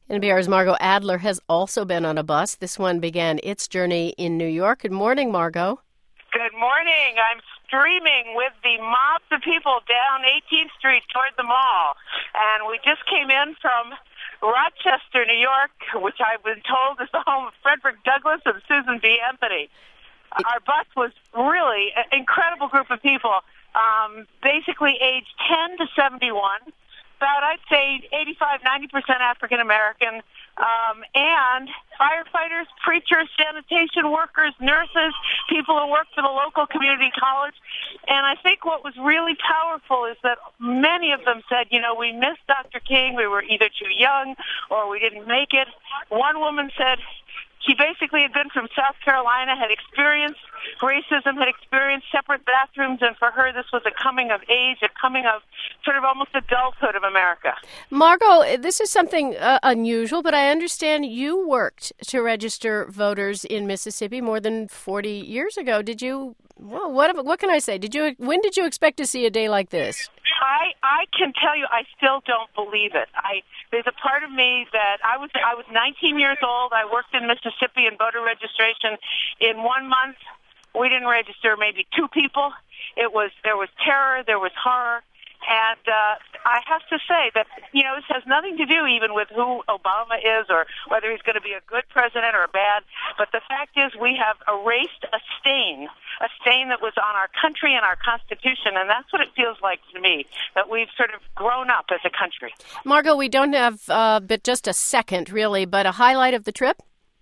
NPR's Margot Adler has also been on a bus. This one began its journey in New York. Good morning, Margot. Good morning. I'm streaming with the mobs of people down 18th Street toward the mall. And we just came in from Rochester, New York, which I've been told is the home of Frederick Douglass and Susan B. Anthony. Our bus was really an incredible group of people, basically aged 10 to 71. About, I'd say, 85-90% African-American, and firefighters, preachers, sanitation workers, nurses, people who work for the local community college. And I think what was really powerful is that many of them said, we missed Dr. King. We were either too young or we didn't make it. One woman said she basically had been from South Carolina, had experienced racism, had experienced separate bathrooms, and for her this was a coming of age, a coming of sort of almost adulthood of America. Margot, this is something unusual, but I understand you worked to register voters in Mississippi more than 40 years ago. Did you? Well, what can I say? When did you expect to see a day like this? I can tell you, I still don't believe it. There's a part of me that I was 19 years old. I worked in Mississippi in voter registration. In 1 month, we didn't register maybe 2 people. There was terror, there was horror. And I have to say that, this has nothing to do even with who Obama is or whether he's going to be a good president or a bad. But the fact is we have erased a stain that was on our country and our Constitution. And that's what it feels like to me, that we've sort of grown up as a country. Margot, we don't have but just a second, really, but a highlight of the trip?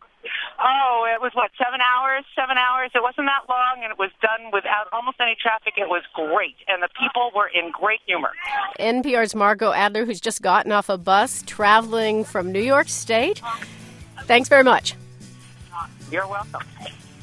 Oh, it was 7 hours? 7 hours. It wasn't that long, and it was done without almost any traffic. It was great, and the people were in great humor. NPR's Margot Adler, who's just gotten off a bus traveling from New York State. Thanks very much. You're welcome.